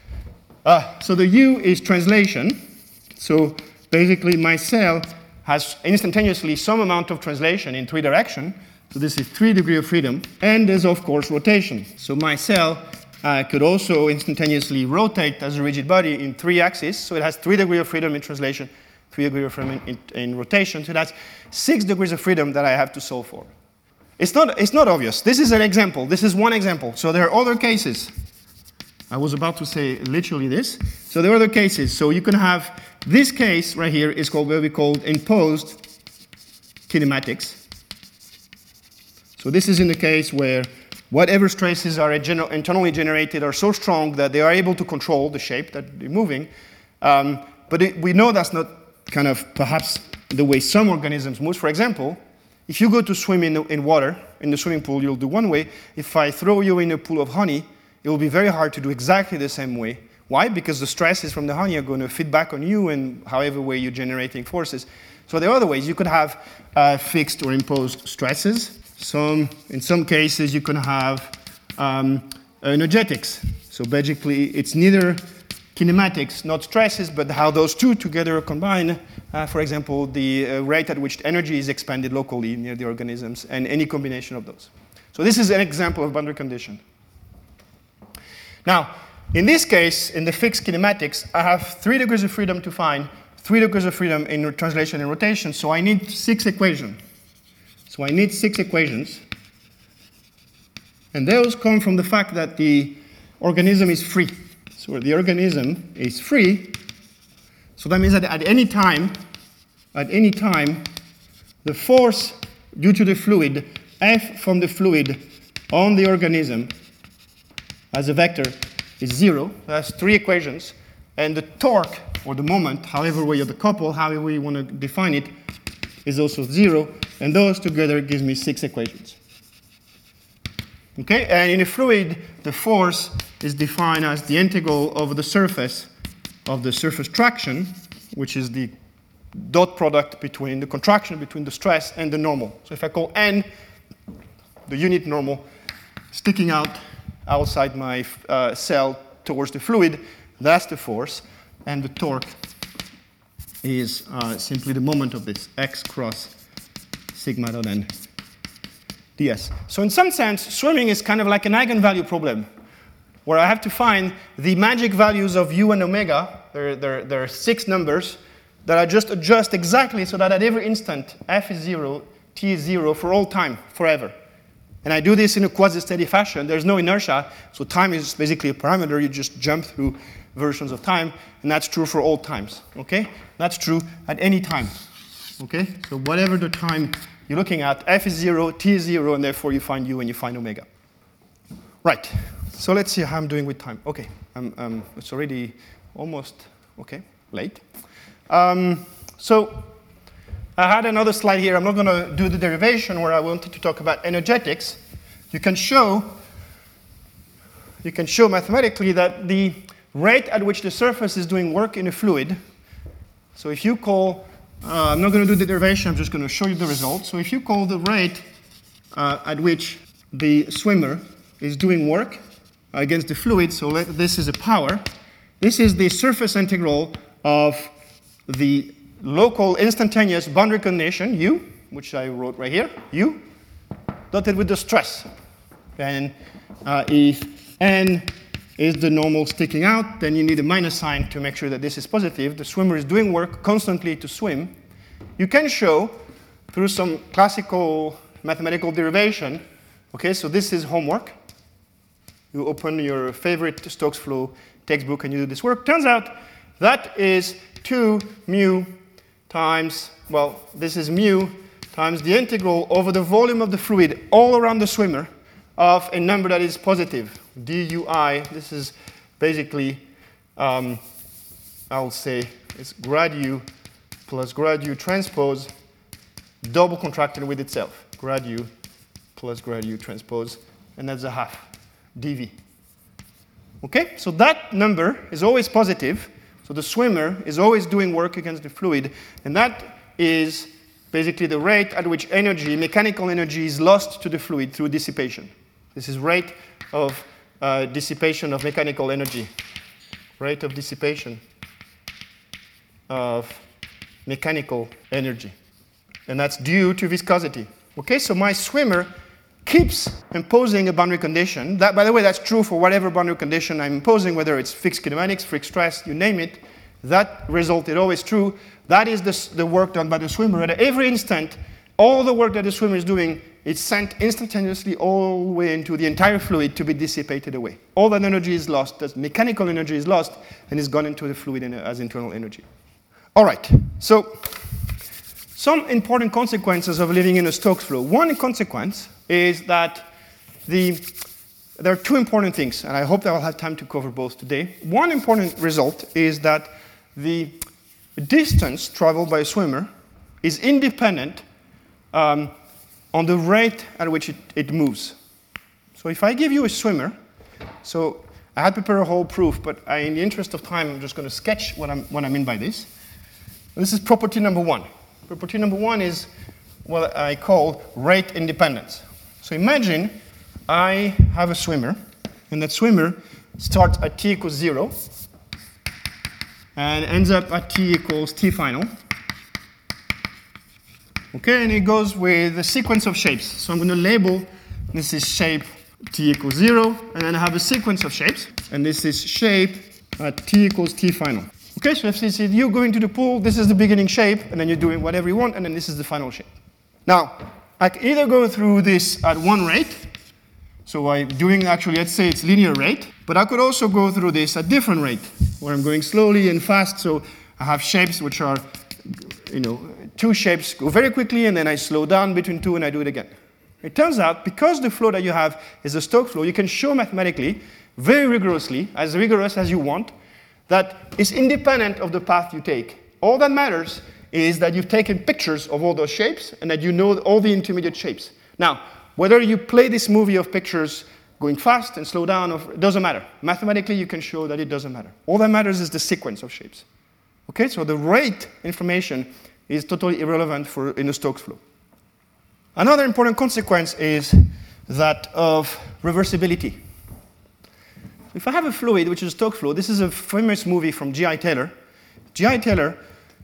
So the U is translation. So basically my cell has instantaneously some amount of translation in 3 directions. So this is 3 degrees of freedom. And there's, of course, rotation. So my cell could also instantaneously rotate as a rigid body in 3 axes. So it has 3 degrees of freedom in translation, 3 degrees of freedom in rotation. So that's 6 degrees of freedom that I have to solve for. It's not obvious. This is an example. This is one example. So there are other cases. I was about to say literally this. So there are other cases. So you can have this case right here is called what we call imposed kinematics. So this is in the case where whatever stresses are internally generated are so strong that they are able to control the shape that they're moving. But we know that's not kind of perhaps the way some organisms move. For example, if you go to swim in water, in the swimming pool, you'll do one way. If I throw you in a pool of honey, it will be very hard to do exactly the same way. Why? Because the stresses from the honey are going to feed back on you in however way you're generating forces. So there are other ways. You could have fixed or imposed stresses. In some cases, you can have energetics. So basically, it's neither kinematics, not stresses, but how those two together combine. For example, the rate at which energy is expanded locally near the organisms, and any combination of those. So this is an example of boundary condition. Now, in this case, in the fixed kinematics, I have 3 degrees of freedom to find 3 degrees of freedom in translation and rotation, so I need 6 equations. So I need 6 equations. And those come from the fact that the organism is free. So the organism is free. So that means that at any time, the force due to the fluid, F from the fluid on the organism as a vector is 0. That's 3 equations. And the torque, or the moment, however way you decouple, however you want to define it, is also 0. And those together gives me 6 equations. Okay? And in a fluid, the force is defined as the integral over the surface of the surface traction, which is the dot product between the contraction between the stress and the normal. So if I call n the unit normal sticking out outside my cell towards the fluid, that's the force, and the torque is simply the moment of this, x cross sigma dot n ds. So in some sense, swimming is kind of like an eigenvalue problem, where I have to find the magic values of u and omega. There are 6 numbers that I just adjust exactly so that at every instant, f is 0, t is 0 for all time, forever. And I do this in a quasi-steady fashion. There's no inertia, so time is basically a parameter. You just jump through versions of time, and that's true for all times, okay? That's true at any time, okay? So whatever the time you're looking at, f is 0, t is 0, and therefore you find u and you find omega. Right, so let's see how I'm doing with time. Okay, it's already almost, late. So I had another slide here. I'm not going to do the derivation where I wanted to talk about energetics. You can show mathematically that the rate at which the surface is doing work in a fluid. So if you call, I'm not going to do the derivation, I'm just going to show you the result. So if you call the rate at which the swimmer is doing work against the fluid, so this is a power. This is the surface integral of the local instantaneous boundary condition, U, which I wrote right here, U, dotted with the stress. And if N is the normal sticking out, then you need a minus sign to make sure that this is positive. The swimmer is doing work constantly to swim. You can show through some classical mathematical derivation, okay, so this is homework. You open your favorite Stokes flow textbook and you do this work. Turns out that is 2 mu times, well, this is mu times the integral over the volume of the fluid all around the swimmer of a number that is positive, dui. This is basically, I'll say, it's grad u plus grad u transpose double contracted with itself. Grad u plus grad u transpose, and that's a half dv. Okay, so that number is always positive. So the swimmer is always doing work against the fluid, and that is basically the rate at which energy, mechanical energy, is lost to the fluid through dissipation. This is rate of dissipation of mechanical energy. Rate of dissipation of mechanical energy. And that's due to viscosity. Okay, so my swimmer keeps imposing a boundary condition. That, by the way, that's true for whatever boundary condition I'm imposing, whether it's fixed kinematics, fixed stress, you name it. That result is always true. That is the work done by the swimmer. At every instant, all the work that the swimmer is doing is sent instantaneously all the way into the entire fluid to be dissipated away. All that energy is lost, that mechanical energy is lost, and is gone into the fluid as internal energy. All right, so some important consequences of living in a Stokes flow. One consequence is that there are 2 important things, and I hope that I'll have time to cover both today. One important result is that the distance traveled by a swimmer is independent on the rate at which it moves. So if I give you a swimmer, so I had prepared a whole proof, but in the interest of time, I'm just going to sketch what I mean by this. This is property number 1. Property number 1 is what I call rate independence. So imagine I have a swimmer, and that swimmer starts at t equals 0 and ends up at t equals t final. Okay, and it goes with a sequence of shapes. So I'm going to label this is shape t equals 0, and then I have a sequence of shapes, and this is shape at t equals t final. Okay, so if you go into the pool, this is the beginning shape, and then you're doing whatever you want, and then this is the final shape. Now, I can either go through this at one rate, so I'm doing actually, let's say it's linear rate, but I could also go through this at different rate, where I'm going slowly and fast, so I have shapes which are, 2 shapes go very quickly, and then I slow down between 2, and I do it again. It turns out, because the flow that you have is a Stokes flow, you can show mathematically very rigorously, as rigorous as you want, that is independent of the path you take. All that matters is that you've taken pictures of all those shapes and that you know all the intermediate shapes. Now, whether you play this movie of pictures going fast and slow down, it doesn't matter. Mathematically, you can show that it doesn't matter. All that matters is the sequence of shapes. Okay, so the rate information is totally irrelevant in the Stokes flow. Another important consequence is that of reversibility. If I have a fluid, which is a Stokes flow, this is a famous movie from G.I. Taylor. G.I. Taylor,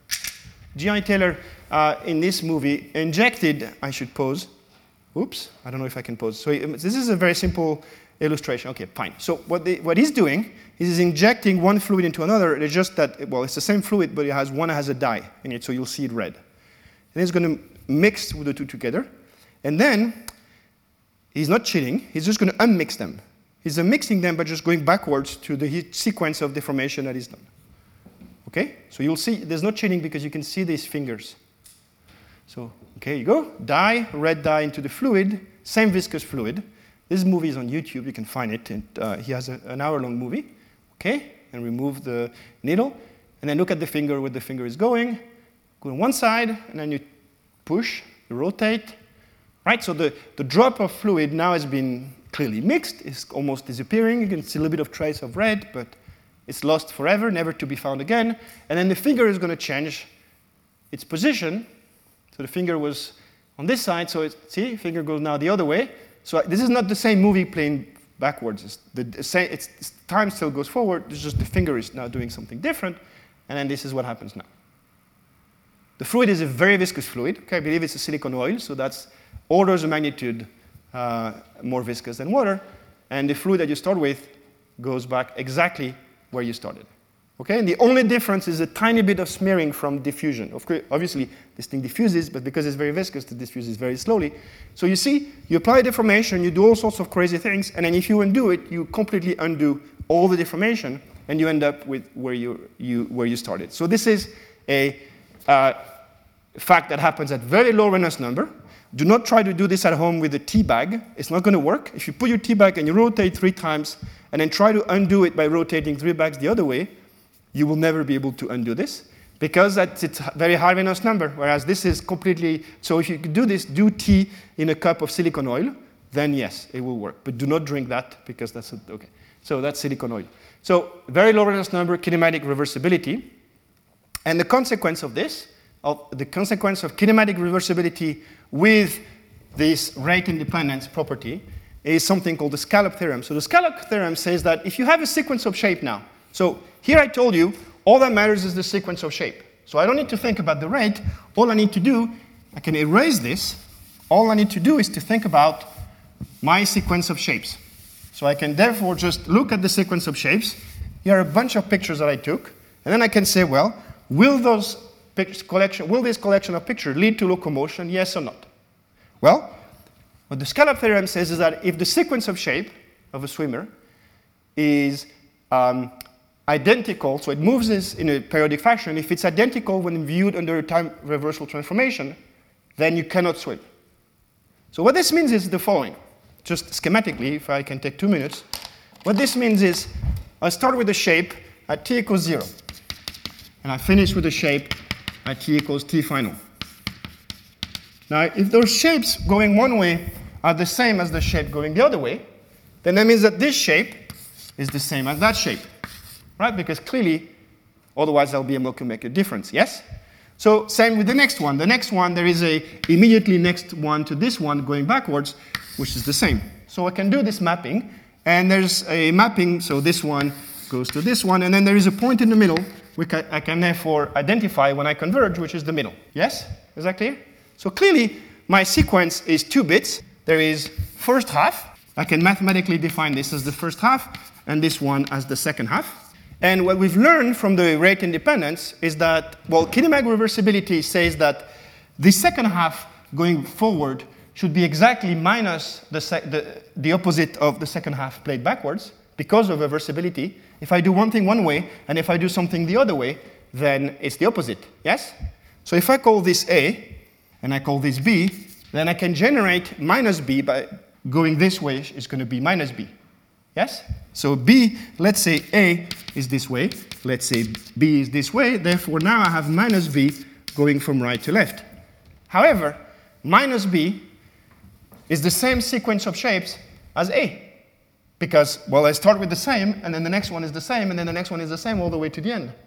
in this movie, injected, I should pause. Oops, I don't know if I can pause. So this is a very simple illustration. Okay, fine. So what he's doing is he's injecting one fluid into another. It's just that, well, it's the same fluid, but one has a dye in it, so you'll see it red. And he's going to mix the two together. And then he's not cheating. He's just going to unmix them. He's mixing them by just going backwards to the sequence of deformation that is done. Okay? So you'll see there's no cheating because you can see these fingers. So, okay, you go. Dye, red dye into the fluid, same viscous fluid. This movie is on YouTube. You can find it. And, he has an hour-long movie. Okay? And remove the needle. And then look at the finger where the finger is going. Go on one side, and then you push, you rotate. Right? So the drop of fluid now has been clearly mixed. It's almost disappearing. You can see a little bit of trace of red, but it's lost forever, never to be found again. And then the finger is going to change its position. So the finger was on this side, so see, finger goes now the other way. So this is not the same movie playing backwards. Time still goes forward. It's just the finger is now doing something different. And then this is what happens now. The fluid is a very viscous fluid. Okay, I believe it's a silicone oil, so that's orders of magnitude more viscous than water. And the fluid that you start with goes back exactly where you started. Okay, and the only difference is a tiny bit of smearing from diffusion. Of course, obviously, this thing diffuses, but because it's very viscous, it diffuses very slowly. So you see, you apply deformation, you do all sorts of crazy things, and then if you undo it, you completely undo all the deformation, and you end up with where you started. So this is a fact that happens at very low Reynolds number. Do not try to do this at home with a tea bag. It's not going to work. If you put your tea bag and you rotate 3 times, and then try to undo it by rotating 3 bags the other way, you will never be able to undo this because it's a very high Reynolds number, whereas this is completely, so if you do this, do tea in a cup of silicone oil, then yes, it will work. But do not drink that because that's, okay. So that's silicone oil. So very low Reynolds number, kinematic reversibility. And the consequence of this, the consequence of kinematic reversibility with this rate independence property is something called the scallop theorem. So the scallop theorem says that if you have a sequence of shape now, so here I told you all that matters is the sequence of shape. So I don't need to think about the rate. All I need to do, I can erase this. All I need to do is to think about my sequence of shapes. So I can therefore just look at the sequence of shapes. Here are a bunch of pictures that I took. And then I can say, well, will this collection of pictures lead to locomotion, yes or not? Well, what the scallop theorem says is that if the sequence of shape of a swimmer is identical, so it moves this in a periodic fashion, if it's identical when viewed under a time reversal transformation, then you cannot swim. So what this means is the following. Just schematically, if I can take 2 minutes, what this means is I start with a shape at t equals 0, and I finish with a shape at t equals t final. Now, if those shapes going one way are the same as the shape going the other way, then that means that this shape is the same as that shape, right? Because clearly, otherwise I'll be able to make a difference, yes? So same with the next one. The next one, there is a immediately next one to this one going backwards, which is the same. So I can do this mapping, and there's a mapping, so this one goes to this one, and then there is a point in the middle, which I can therefore identify when I converge, which is the middle. Yes? Is that clear? So clearly, my sequence is 2 bits. There is first half. I can mathematically define this as the first half, and this one as the second half. And what we've learned from the rate independence is that, well, kinematic reversibility says that the second half going forward should be exactly minus the opposite of the second half played backwards because of reversibility. If I do one thing one way, and if I do something the other way, then it's the opposite, yes? So if I call this A, and I call this B, then I can generate minus B by going this way is going to be minus B. Yes? So B, let's say A is this way. Let's say B is this way. Therefore, now I have minus B going from right to left. However, minus B is the same sequence of shapes as A. Because, well, I start with the same, and then the next one is the same, and then the next one is the same all the way to the end.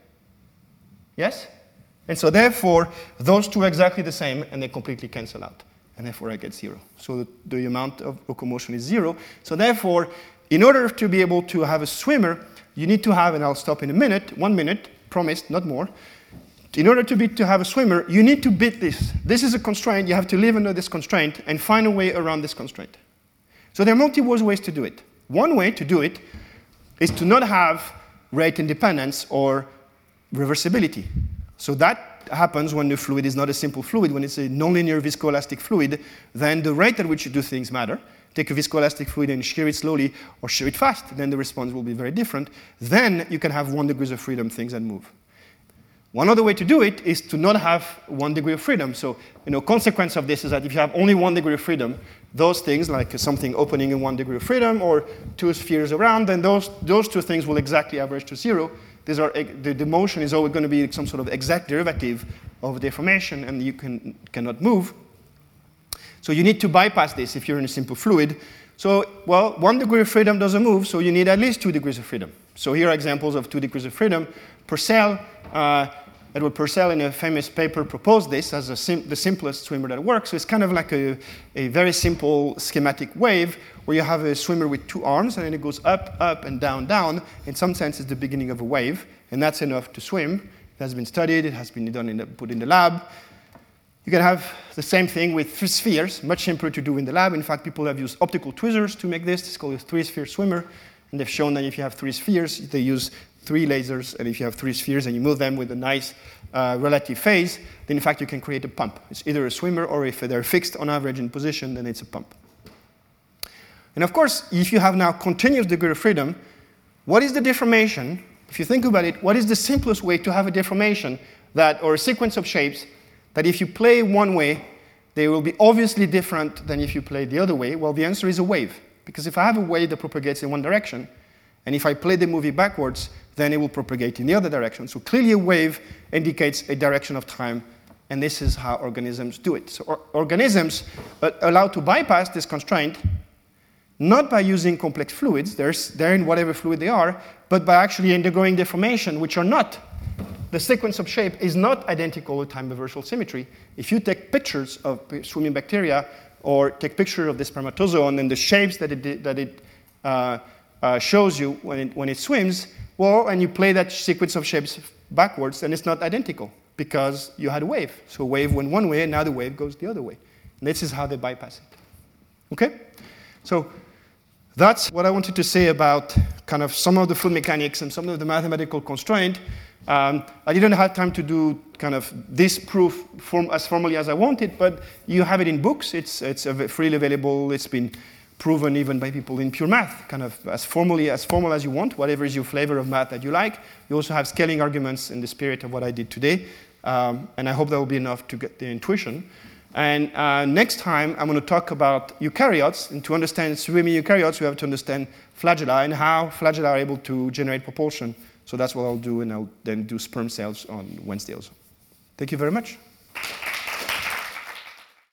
Yes? And so therefore, those two are exactly the same, and they completely cancel out. And therefore, I get 0. So the amount of locomotion is 0. So therefore, in order to be able to have a swimmer, you need to have, and I'll stop in a minute, 1 minute, promised, not more. In order to have a swimmer, you need to beat this. This is a constraint. You have to live under this constraint and find a way around this constraint. So there are multiple ways to do it. One way to do it is to not have rate independence or reversibility. So that happens when the fluid is not a simple fluid. When it's a nonlinear viscoelastic fluid, then the rate at which you do things matter. Take a viscoelastic fluid and shear it slowly or shear it fast, then the response will be very different. Then you can have 1 degree of freedom things that move. One other way to do it is to not have 1 degree of freedom. So, consequence of this is that if you have only 1 degree of freedom, those things like something opening in 1 degree of freedom or 2 spheres around, then those two things will exactly average to 0. These are, the motion is always going to be some sort of exact derivative of deformation, and you cannot move. So you need to bypass this if you're in a simple fluid. So, well, 1 degree of freedom doesn't move, so you need at least 2 degrees of freedom. So here are examples of 2 degrees of freedom. Purcell, Edward Purcell, in a famous paper, proposed this as the simplest swimmer that works. So it's kind of like a very simple schematic wave where you have a swimmer with 2 arms, and then it goes up, up, and down, down. In some sense, it's the beginning of a wave, and that's enough to swim. It has been studied. It has been put in the lab. You can have the same thing with 3 spheres, much simpler to do in the lab. In fact, people have used optical tweezers to make this. It's called a 3-sphere swimmer. And they've shown that if you have 3 spheres, they use 3 lasers. And if you have 3 spheres and you move them with a nice relative phase, then in fact you can create a pump. It's either a swimmer, or if they're fixed on average in position, then it's a pump. And of course, if you have now continuous degree of freedom, what is the deformation? If you think about it, what is the simplest way to have a deformation or a sequence of shapes that if you play one way, they will be obviously different than if you play the other way? Well, the answer is a wave. Because if I have a wave that propagates in one direction, and if I play the movie backwards, then it will propagate in the other direction. So clearly a wave indicates a direction of time, and this is how organisms do it. So organisms are allowed to bypass this constraint, not by using complex fluids, they're in whatever fluid they are, but by actually undergoing deformation, which are not. The sequence of shape is not identical with time reversal symmetry. If you take pictures of swimming bacteria or take pictures of the spermatozoa and the shapes that it shows you when it swims, well, and you play that sequence of shapes backwards, then it's not identical because you had a wave. So a wave went one way, and now the wave goes the other way. And this is how they bypass it. Okay? So that's what I wanted to say about kind of some of the fluid mechanics and some of the mathematical constraint. I didn't have time to do kind of this proof as formally as I wanted, but you have it in books. It's freely available. It's been proven even by people in pure math, kind of as formal as you want, whatever is your flavor of math that you like. You also have scaling arguments in the spirit of what I did today, and I hope that will be enough to get the intuition. And next time, I'm going to talk about eukaryotes, and to understand swimming eukaryotes, we have to understand flagella and how flagella are able to generate propulsion. So that's what I'll do, and I'll then do sperm cells on Wednesday also. Thank you very much.